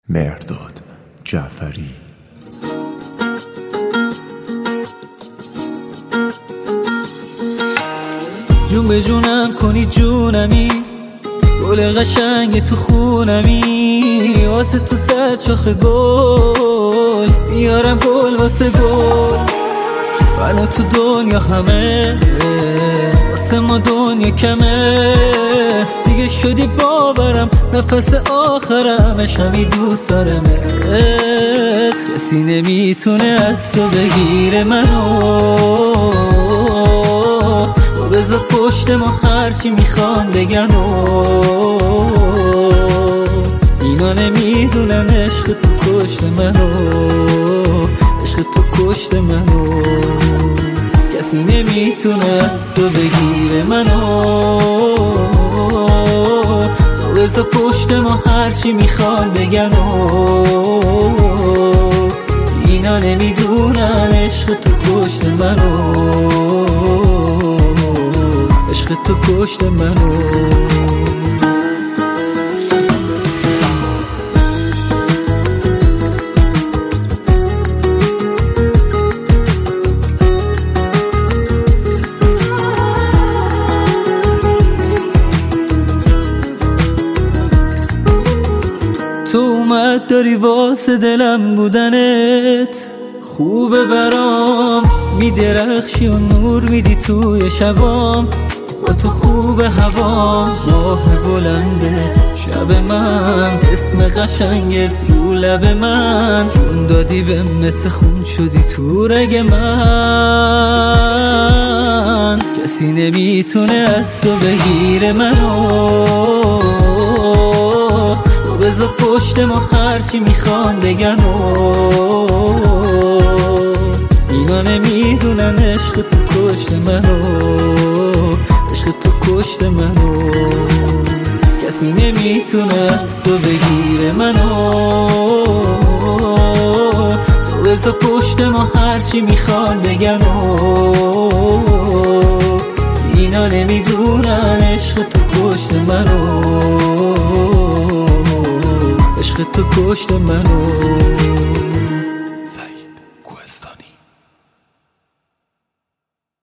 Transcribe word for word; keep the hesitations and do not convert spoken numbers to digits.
مهرداد جعفری. جون به جونم کنی جونمی، گل قشنگ تو خونمی، واسه تو صد شاخه گل میارم گل واسه گل. منو تو دنیا همه، واسه ما دنیا کمه، دیگه شدی باورم نفس آخرمش همی دوست دارمت. کسی نمیتونه از تو بگیره منو، تو بذار پشت ما هرچی میخوان بگن و اینا نمیدونن عشق تو کشت منو، عشق تو کشت منو. کسی نمیتونه از تو بگیره منو، تو بذار پشت ما هرچی میخوان بگن و اینا نمیدونن عشق تو کشت منو، عشق تو کشت منو. تو اومد داری واسه دلم بودنت، خوبه برام میدرخشی و نور میدی توی شبام، با تو خوبه هوام ماه بلنده شب من، اسم قشنگت رو لب من، جون دادی به مثل خون شدی تو رگ من. کسی نمیتونه از تو بگیره منو، بذار پشت ما هرچی میخوان بگن و اینا نمیدونن عشق تو کشت منو، عشق تو کشت منو. کسی نمیتونه از تو بگیره منو، تو بذار پشت ما هرچی میخوان بگن و اینا نمیدونن عشق تو کشت منو، عشق تو کشت منو.